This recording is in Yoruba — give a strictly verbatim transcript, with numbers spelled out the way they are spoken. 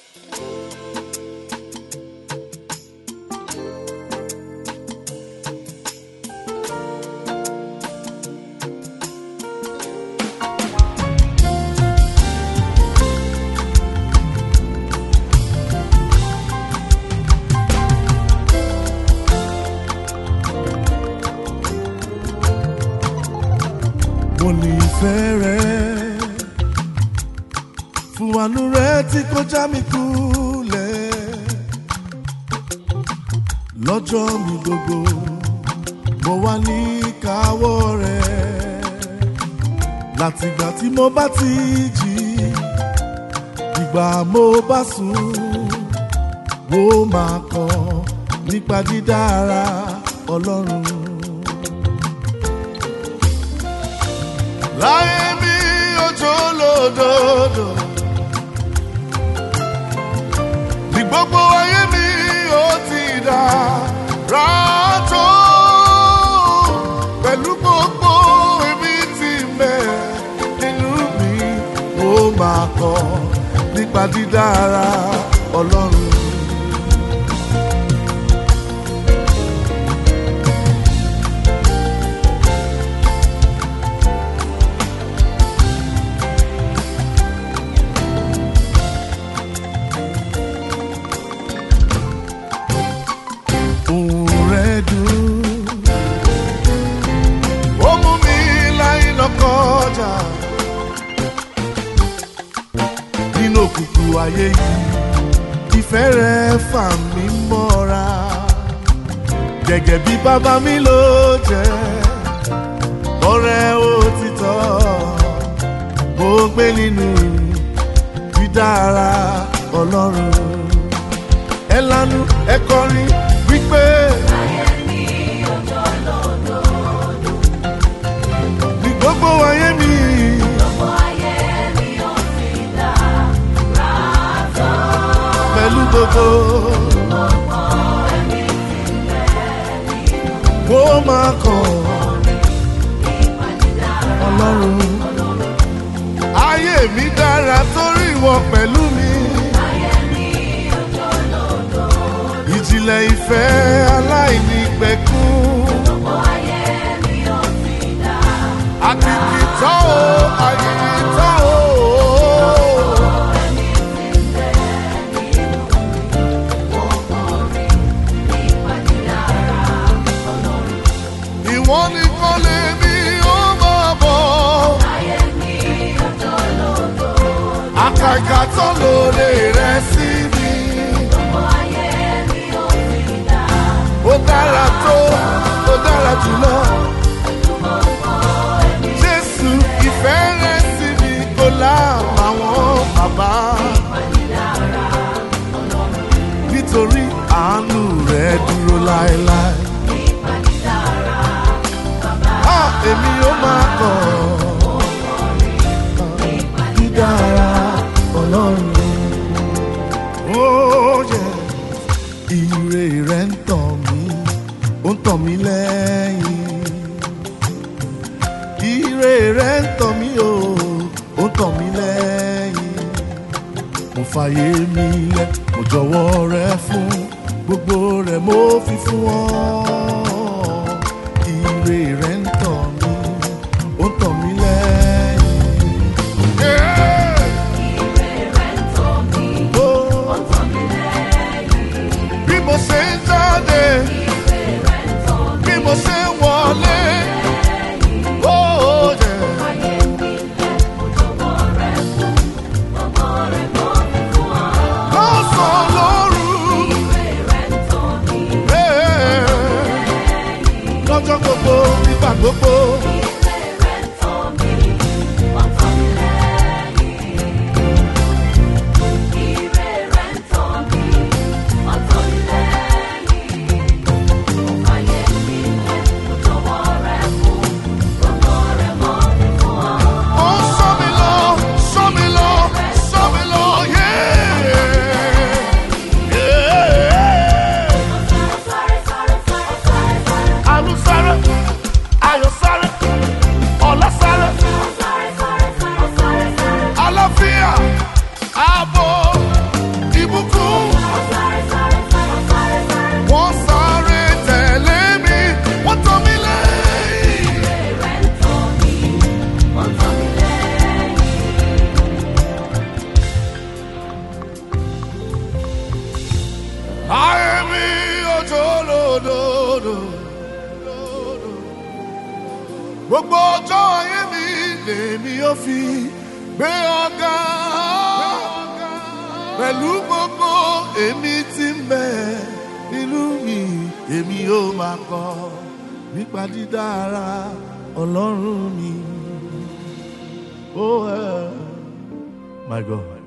Mo ní ìfẹ́ rẹ fún àánú rẹ tí kò já mi kulẹ̀ lọ́jọ́ mi gbogbo mo wà ní ìkáwọ́ rẹ látìgbà tí mo bá ti jí ìgbà mo bá sùn wo máa kọ nípa dídára Ọlọ́run. Láyé mi òjò lódodo ní gbogbo ayé mi ó ti dára tó pẹ̀lú gbogbo èmi tí mẹ́ nínú mi ó máa kọ nípa dídára Ọlọ́run. Nínú òkùnkùn ayé yìí ìfẹ́ rẹ fà mí mọ́ra gẹ́gẹ́ bí bàbá mi ló jẹ́ ọ̀rẹ́ òtítọ́ mo gbé nínú dídára Ọlọ́run. Ẹ lanu ẹ kọrin wípé ayé mi òjò lódodo ní gbogbo ayé mi. gbogbo ayé mi ó ti dára tó Pẹ̀lú gbogbo gbogbo ẹ̀mí tí ń bẹ nínú kó máa kàn nípa dídára Ọlọ́run. Ayé mi dára torí ìwọ pẹ̀lú mi. ayé mi òjò lódodo Ìjìnlẹ̀ ìfẹ́ aláìnípẹ̀kun. gbogbo ayé mi ó ti dára Àkìkìtọ́ o, àkìkìtọ́ o. ẹ̀mí tí ń bẹ nínú gbogbo orí nípa dídára Ọlọ́run. Ìwọ nìkan lèmi ó máa bọ̀. ayé mi òjò lódodo Àkàìkà tó lóore rẹ sí mi. gbogbo ayé mi ó ti dára Ó dára tó, ó dára jùlọ. gbogbo ẹ̀mí Jésù ìfẹ́ rẹ sí mi kò lábàwọ́n bàbá. nípa dídára Ọlọ́run. Nítorí àánú rẹ dúró láéláé. nípa dídára bàbá Á èmi ó máa kọ̀ nípa dídára Ọlọ́run. Ó yẹ ire rẹ ń tàn mí, ó ń tàn mí lẹ́yìn. Ire rẹ ń tàn mí o, ó ń tàn mí lẹ́yìn. Mo fàyè mi lẹ̀, mo jọ̀wọ́ rẹ fún gbogbo rẹ̀ mo fi fún ọ. Ire rẹ ń tàn mí, ó ń tàn mí lẹ́yìn. Yeah! ire rẹ̀ ń tọ́ mi Oh, ó tọ́ mi lẹ́yìn. bí mo ṣe ń jáde, ire rẹ̀ ń tọ́ mi bí mo ṣe ń wọlé. lẹ́yìn. Oh, yeah. ayé mi lẹ̀ mo jọ̀wọ́ rẹ̀ fún gbogbo rẹ̀ mo fi fún ọ. Lọ́sàn-án lóru, ire rẹ̀ ń tọ́ mi yeah. gbogbo ọjọ́ ayé mi lèmi ó fi gbé ọ̀gá pẹ̀lú gbogbo èmi tí ń bẹ nínú mi èmi ó máa kọ nípa dídára Ọlọ́run mi. Oh, uh, my God.